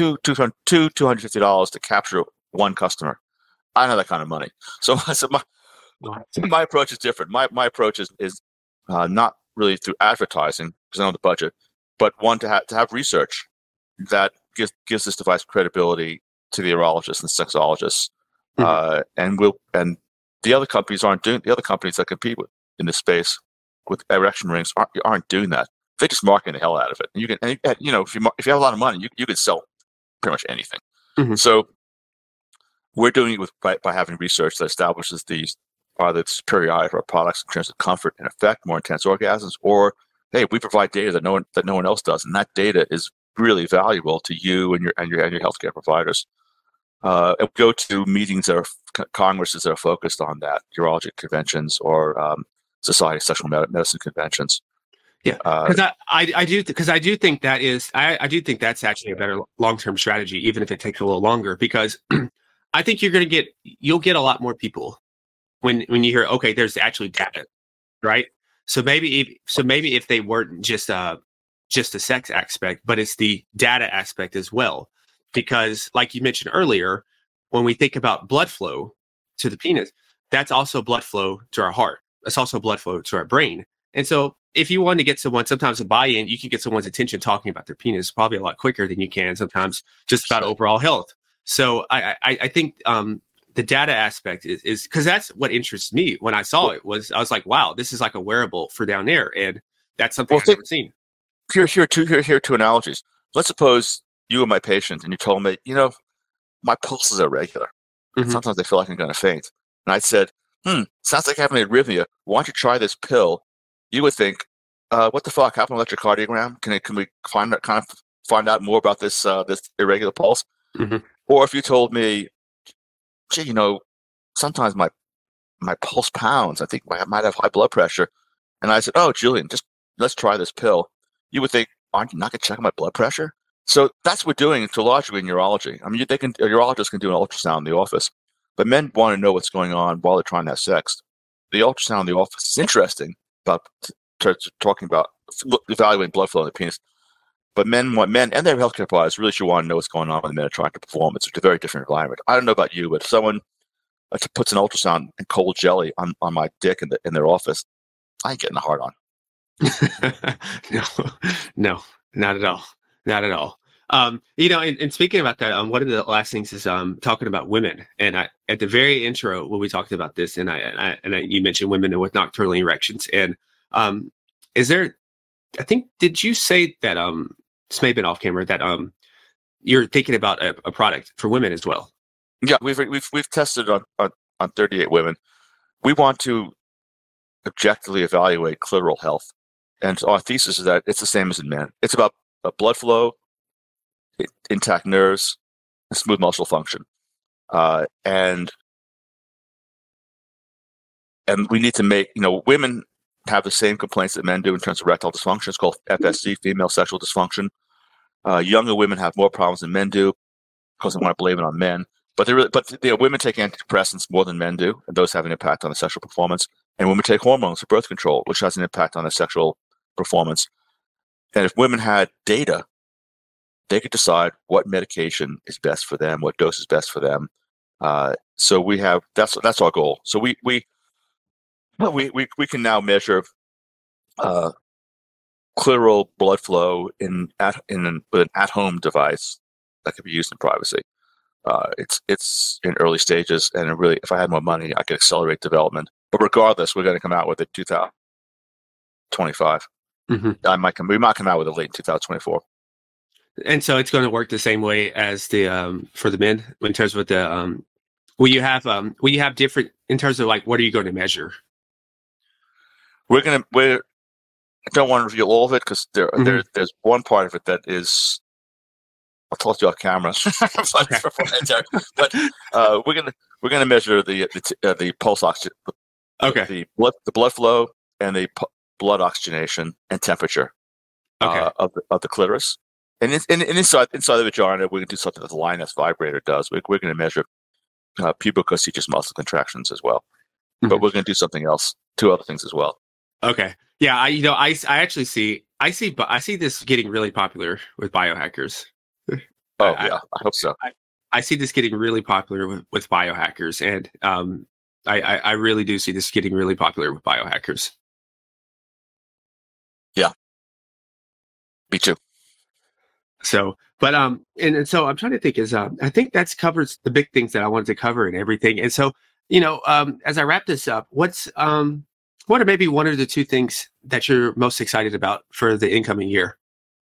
$250 to capture one customer. I don't have that kind of money. So my approach is different. My approach is not really through advertising because I don't have the budget, but one to have research that gives this device credibility to the urologists and sexologists, and the other companies the other companies that compete in this space with erection rings aren't doing that. They're just marketing the hell out of it. And you can, if you have a lot of money, you can sell pretty much anything. Mm-hmm. So we're doing it by having research that establishes either the superiority of our products in terms of comfort and effect, more intense orgasms, or hey, we provide data that no one else does, and that data is really valuable to you and your healthcare providers. And we go to meetings that are congresses that are focused on that, urology conventions or Society of Sexual Medicine conventions. Yeah, because I do think that's actually a better long-term strategy, even if it takes a little longer. Because I think you'll get a lot more people when you hear, okay, there's actually data, right? So maybe if they weren't just the sex aspect, but it's the data aspect as well. Because like you mentioned earlier, when we think about blood flow to the penis, that's also blood flow to our heart. That's also blood flow to our brain. And so if you want to get someone, sometimes a buy-in, you can get someone's attention talking about their penis probably a lot quicker than you can sometimes just about overall health. So I think the data aspect is because that's what interests me when I saw it. I was like, wow, this is like a wearable for down there, and that's something I've never seen. Here are two analogies. Let's suppose you were my patient and you told me, my pulses are regular. Mm-hmm. Sometimes I feel like I'm going to faint. And I said, sounds like having an arrhythmia. Why don't you try this pill? You would think, what the fuck? Have an electrocardiogram? Can we find out more about this irregular pulse? Mm-hmm. Or if you told me, gee, sometimes my pulse pounds. I think I might have high blood pressure. And I said, oh, Julian, just let's try this pill. You would think, aren't you not going to check my blood pressure? So that's what we're doing to largely in urology. I mean, a urologist can do an ultrasound in the office, but men want to know what's going on while they're trying to have sex. The ultrasound in the office is interesting, about talking about evaluating blood flow in the penis. But men and their healthcare providers really should want to know what's going on when the men are trying to perform. It's a very different environment. I don't know about you, but if someone puts an ultrasound and cold jelly on my dick in their office, I ain't getting a hard on. No, not at all. Not at all. And speaking about that, one of the last things is talking about women. And at the very intro when we talked about this, and you mentioned women with nocturnal erections. And did you say that this may have been off camera that you're thinking about a product for women as well? Yeah, we've tested on 38 women. We want to objectively evaluate clitoral health, and our thesis is that it's the same as in men. It's about blood flow, intact nerves, and smooth muscle function, and we need to make women have the same complaints that men do in terms of erectile dysfunction. It's called FSD, female sexual dysfunction. Younger women have more problems than men do because they want to blame it on men. But women take antidepressants more than men do, and those have an impact on the sexual performance. And women take hormones for birth control, which has an impact on the sexual performance. And if women had data, they could decide what medication is best for them, what dose is best for them. So we have that's our goal. So we can now measure clitoral blood flow with an at-home device that could be used in privacy. It's in early stages, and really, if I had more money, I could accelerate development. But regardless, we're going to come out with it 2025. Mm-hmm. We might come out with it late in 2024. And so it's going to work the same way as the for the men in terms of the will you have different in terms of like what are you going to measure? I don't want to reveal all of it because there's one part of it that is, I'll talk to you off camera. But we're gonna measure the pulse oxygen, the blood flow and the blood oxygenation and temperature of the clitoris. And inside the vagina, we're gonna do something that the Linus vibrator does. We're gonna measure pubic muscle contractions as well. Mm-hmm. But we're gonna do something else, two other things as well. Okay. Yeah, I actually see this getting really popular with biohackers. Oh yeah, I hope so. I see this getting really popular with biohackers, and I really do see this getting really popular with biohackers. Yeah, me too. So, but and so I'm trying to think I think that's covers the big things that I wanted to cover and everything. And so, as I wrap this up, what are maybe one or the two things that you're most excited about for the incoming year?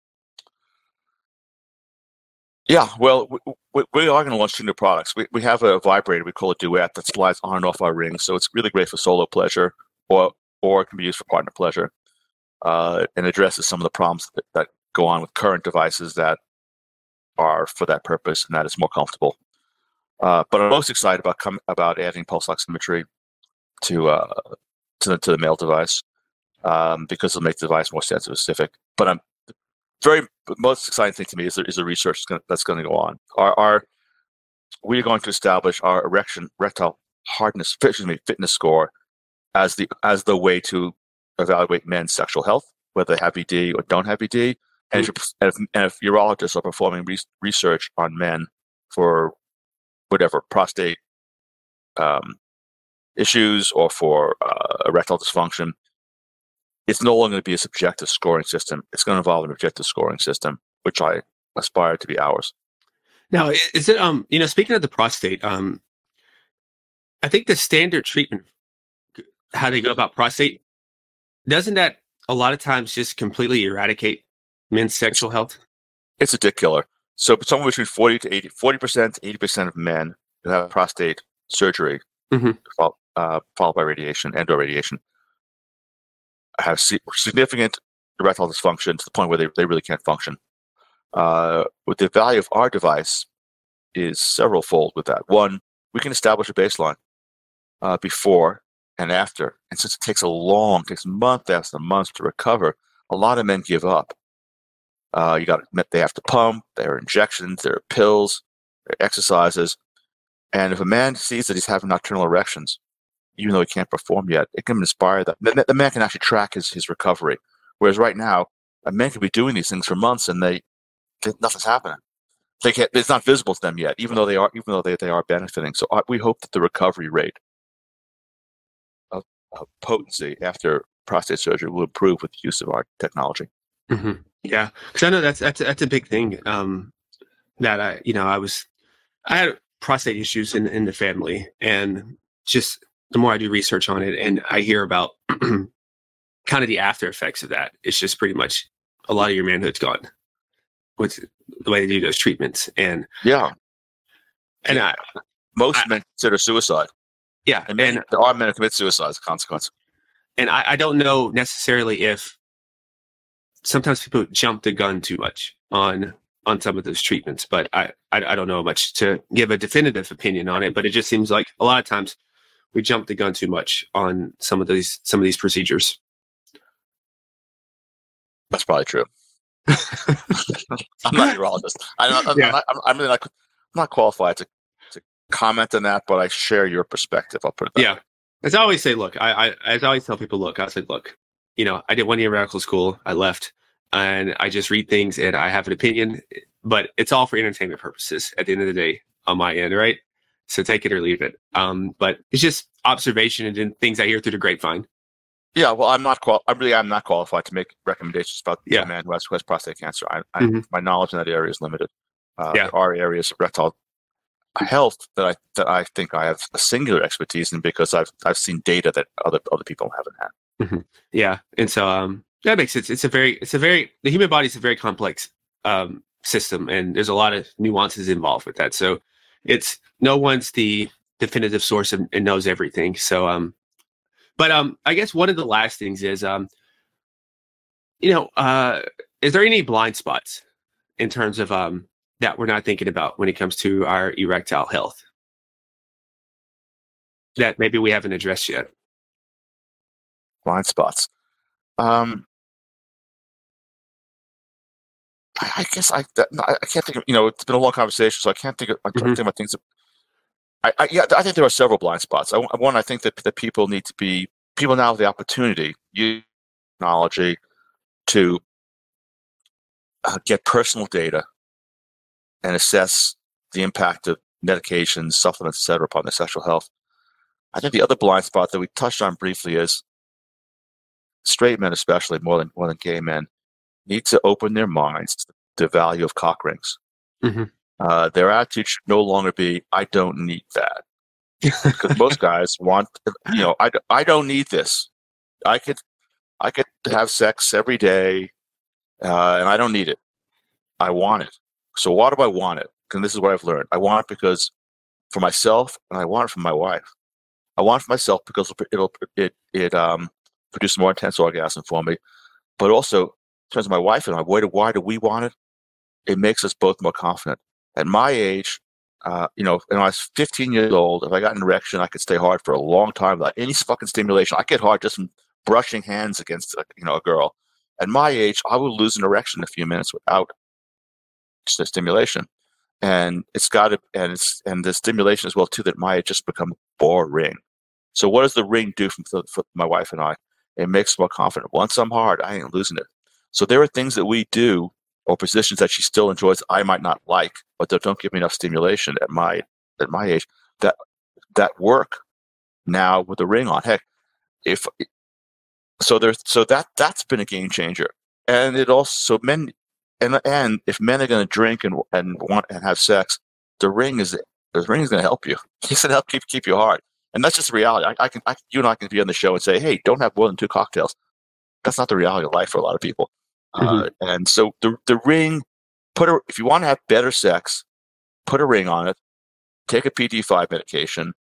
Yeah, well, we are going to launch 2 new products. We have a vibrator we call a Duet that slides on and off our rings, so it's really great for solo pleasure, or it can be used for partner pleasure, and addresses some of the problems that go on with current devices that are for that purpose, and that is more comfortable. But I'm most excited about adding pulse oximetry to the male device, because it'll make the device more sensitive specific. But the most exciting thing to me is the research that's going to go on. We are going to establish our erectile fitness score as the way to evaluate men's sexual health, whether they have ED or don't have ED. And if urologists are performing research on men for whatever prostate issues or for erectile dysfunction, it's no longer going to be a subjective scoring system. It's going to involve an objective scoring system, which I aspire to be ours. Now, is it speaking of the prostate, I think the standard treatment, how they go about prostate, doesn't that a lot of times just completely eradicate men's sexual health? It's a dick killer. So somewhere between 40% to 80% of men who have prostate surgery, followed by radiation, endo radiation, have significant erectile dysfunction to the point where they really can't function. With the value of our device is several-fold with that. One, we can establish a baseline before and after. And since it takes months after months to recover, a lot of men give up. They have to pump, there are injections, there are pills, there are exercises. And if a man sees that he's having nocturnal erections, even though he can't perform yet, it can inspire that. The man can actually track his recovery. Whereas right now, a man could be doing these things for months and nothing's happening. It's not visible to them yet, even though they are benefiting. So we hope that the recovery rate of potency after prostate surgery will improve with the use of our technology. Mm-hmm. Yeah, because I know that's a big thing. That I had prostate issues in the family, and just the more I do research on it, and I hear about kind of the after effects of that, it's just pretty much a lot of your manhood's gone with the way they do those treatments. And yeah, and most men consider suicide. Yeah, and there are men who commit suicide as a consequence. And I don't know necessarily if sometimes people jump the gun too much on some of those treatments, but I don't know much to give a definitive opinion on it. But it just seems like a lot of times we jump the gun too much on some of these procedures. That's probably true. I'm not a urologist. I'm really not qualified to comment on that, but I share your perspective. I'll put it that way. As I always say, look, I always tell people, look, I said, look, I did 1 year medical school, I left, and I just read things and I have an opinion, but it's all for entertainment purposes at the end of the day on my end, right? So take it or leave it. But it's just observation and then things I hear through the grapevine. Yeah, well, I'm not qualified to make recommendations about a man who has prostate cancer. My knowledge in that area is limited. There are areas of erectile health that I think I have a singular expertise in because I've seen data that other people haven't had. Mm-hmm. Yeah, and so that makes sense. The human body is a very complex system, and there's a lot of nuances involved with that. So it's no one's the definitive source and knows everything. So but I guess one of the last things is is there any blind spots in terms of that we're not thinking about when it comes to our erectile health that maybe we haven't addressed yet? Blind spots. I guess I can't think of, it's been a long conversation, so I can't think of, I'm trying to think about things. I think there are several blind spots. I think that people need to be people now have the opportunity, use technology to get personal data and assess the impact of medications, supplements, etc., upon their sexual health. I think the other blind spot that we touched on briefly is straight men, especially more than gay men, need to open their minds to the value of cock rings. Mm-hmm. Their attitude should no longer be, "I don't need that," because most guys want, I don't need this. I could have sex every day, and I don't need it. I want it. So why do I want it? And this is what I've learned. I want it because for myself, and I want it for my wife. I want it for myself because it produce more intense orgasm for me. But also, in terms of my wife and I, why do we want it? It makes us both more confident. At my age, when I was 15 years old, if I got an erection, I could stay hard for a long time without any fucking stimulation. I get hard just from brushing hands against a girl. At my age, I would lose an erection in a few minutes without just a stimulation. And and the stimulation as well too, that might just become boring. So what does the ring do for my wife and I? It makes us more confident. Once I'm hard, I ain't losing it. So there are things that we do, or positions that she still enjoys I might not like, but that don't give me enough stimulation at my age, that work now with the ring on. Heck, that's been a game changer. And it also men and if men are going to drink and want and have sex, the ring is going to help you. It's going to help keep you hard. And that's just the reality. You and I can be on the show and say, "Hey, don't have more than 2 cocktails." That's not the reality of life for a lot of people. Mm-hmm. And so the ring, if you want to have better sex, put a ring on it, take a PD5 medication,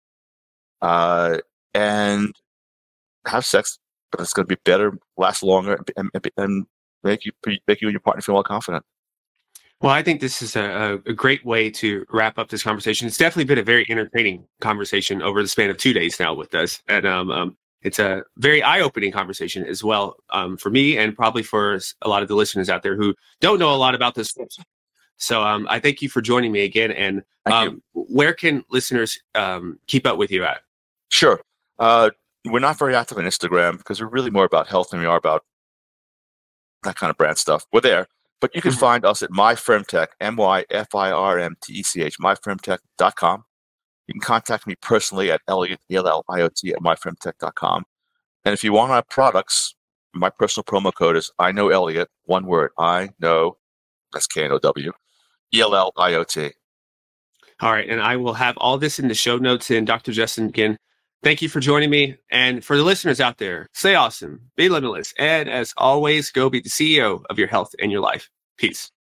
and have sex. But it's going to be better, last longer, and make you and your partner feel more confident. Well, I think this is a great way to wrap up this conversation. It's definitely been a very entertaining conversation over the span of 2 days now with us. And it's a very eye-opening conversation as well for me and probably for a lot of the listeners out there who don't know a lot about this. So I thank you for joining me again. And where can listeners keep up with you at? Sure. We're not very active on Instagram because we're really more about health than we are about that kind of brand stuff. We're there. But you can find us at MyFirmTech, MyFirmTech, MyFirmTech.com. You can contact me personally at Elliot, ELLIOT, at MyFirmTech.com. And if you want our products, my personal promo code is I know Elliot, one word, I know, that's KNOW, ELLIOT. All right. And I will have all this in the show notes. And Dr. Justin, again, thank you for joining me. And for the listeners out there, stay awesome, be limitless. And as always, go be the CEO of your health and your life. Peace.